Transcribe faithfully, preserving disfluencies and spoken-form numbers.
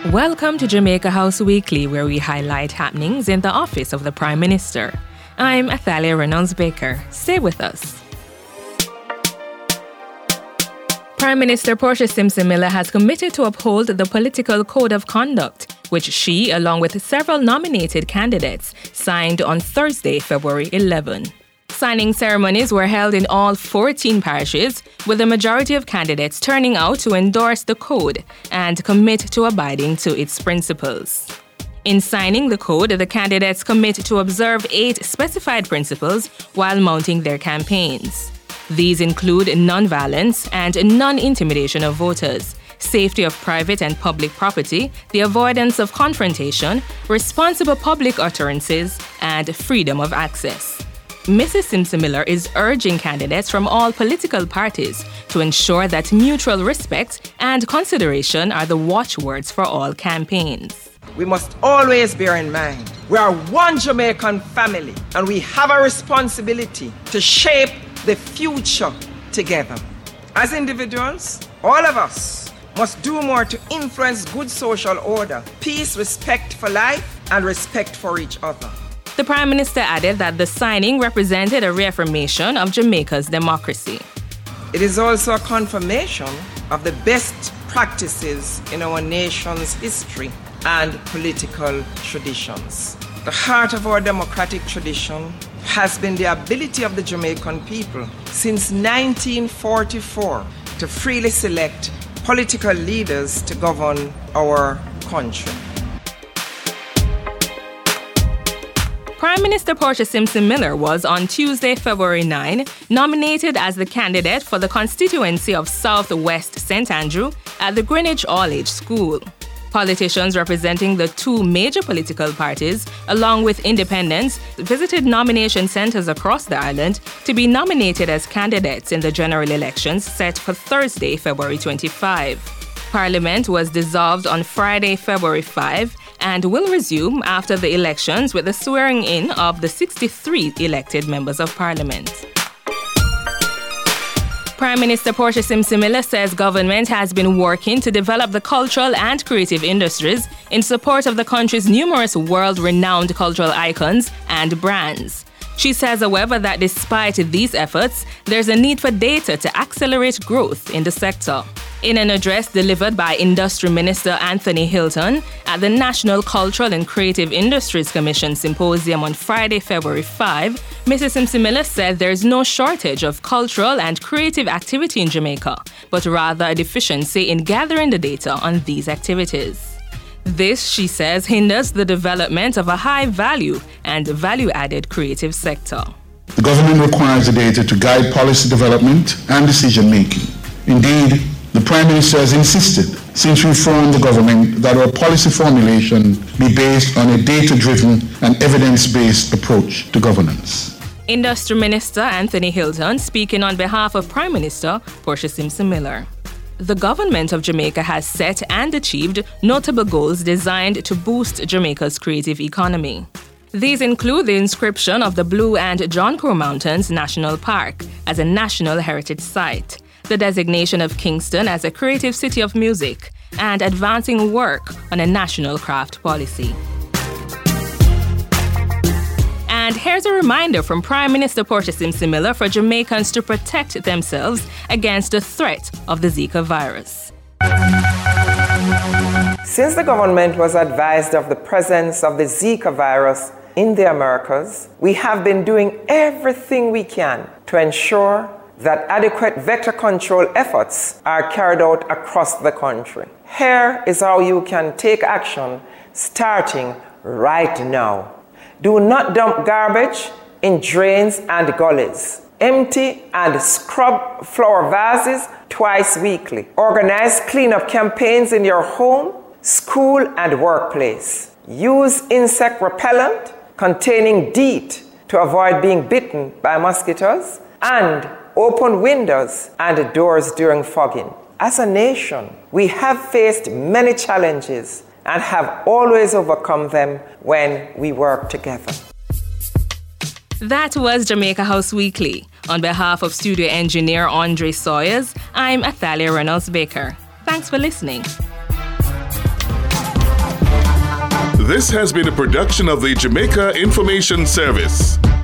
Welcome to Jamaica House Weekly, where we highlight happenings in the office of the Prime Minister. I'm Athalia Reynolds Baker. Stay with us. Prime Minister Portia Simpson Miller has committed to uphold the political code of conduct, which she, along with several nominated candidates, signed on Thursday, February eleventh. Signing ceremonies were held in all fourteen parishes, with the majority of candidates turning out to endorse the code and commit to abiding to its principles. In signing the code, the candidates commit to observe eight specified principles while mounting their campaigns. These include non-violence and non-intimidation of voters, safety of private and public property, the avoidance of confrontation, responsible public utterances, and freedom of access. Missus Simpson Miller is urging candidates from all political parties to ensure that mutual respect and consideration are the watchwords for all campaigns. We must always bear in mind we are one Jamaican family and we have a responsibility to shape the future together. As individuals, all of us must do more to influence good social order, peace, respect for life, and respect for each other. The Prime Minister added that the signing represented a reaffirmation of Jamaica's democracy. It is also a confirmation of the best practices in our nation's history and political traditions. The heart of our democratic tradition has been the ability of the Jamaican people since nineteen forty-four to freely select political leaders to govern our country. Prime Minister Portia Simpson Miller was on Tuesday, February ninth, nominated as the candidate for the constituency of South West Saint Andrew at the Greenwich All-Age School. Politicians representing the two major political parties, along with independents, visited nomination centres across the island to be nominated as candidates in the general elections set for Thursday, February twenty-fifth. Parliament was dissolved on Friday, February fifth, and will resume after the elections with the swearing-in of the sixty-three elected members of Parliament. Prime Minister Portia Simpson Miller says government has been working to develop the cultural and creative industries in support of the country's numerous world-renowned cultural icons and brands. She says, however, that despite these efforts, there's a need for data to accelerate growth in the sector. In an address delivered by Industry Minister Anthony Hilton at the National Cultural and Creative Industries Commission Symposium on Friday, February fifth, Missus Simpson Miller said there is no shortage of cultural and creative activity in Jamaica, but rather a deficiency in gathering the data on these activities. This, she says, hinders the development of a high-value and value-added creative sector. The government requires the data to guide policy development and decision-making. Indeed, the Prime Minister has insisted, since we formed the government, that our policy formulation be based on a data-driven and evidence-based approach to governance. Industry Minister Anthony Hilton speaking on behalf of Prime Minister Portia Simpson Miller. The government of Jamaica has set and achieved notable goals designed to boost Jamaica's creative economy. These include the inscription of the Blue and John Crow Mountains National Park as a National Heritage Site, the designation of Kingston as a creative city of music, and advancing work on a national craft policy. And here's a reminder from Prime Minister Portia Simpson Miller for Jamaicans to protect themselves against the threat of the Zika virus. Since the government was advised of the presence of the Zika virus in the Americas, we have been doing everything we can to ensure that adequate vector control efforts are carried out across the country. Here is how you can take action starting right now. Do not dump garbage in drains and gullies. Empty and scrub flower vases twice weekly. Organize cleanup campaigns in your home, school, and workplace. Use insect repellent containing DEET to avoid being bitten by mosquitoes, and open windows and doors during fogging. As a nation, we have faced many challenges and have always overcome them when we work together. That was Jamaica House Weekly. On behalf of studio engineer Andre Sawyers, I'm Athalia Reynolds Baker. Thanks for listening. This has been a production of the Jamaica Information Service.